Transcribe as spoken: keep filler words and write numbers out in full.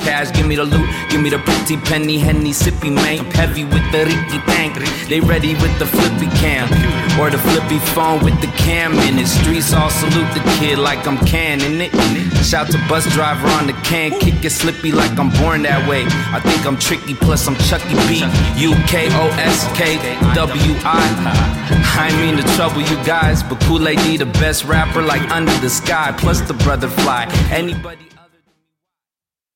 cash, give me the loot, give me the pretty penny, henny, sippy, man. Heavy with the Ricky tank, they ready with the flippy cam, or the flippy phone with the cam in it. Streets all salute the kid like I'm canning it. Shout to bus driver on the can, kick it slippy like I'm born that way. I think I'm tricky, plus I'm Chucky B, U K O S K W I. I mean to trouble you guys, but Kool-Aid D the best rapper like under the sky, plus the brother fly. Anybody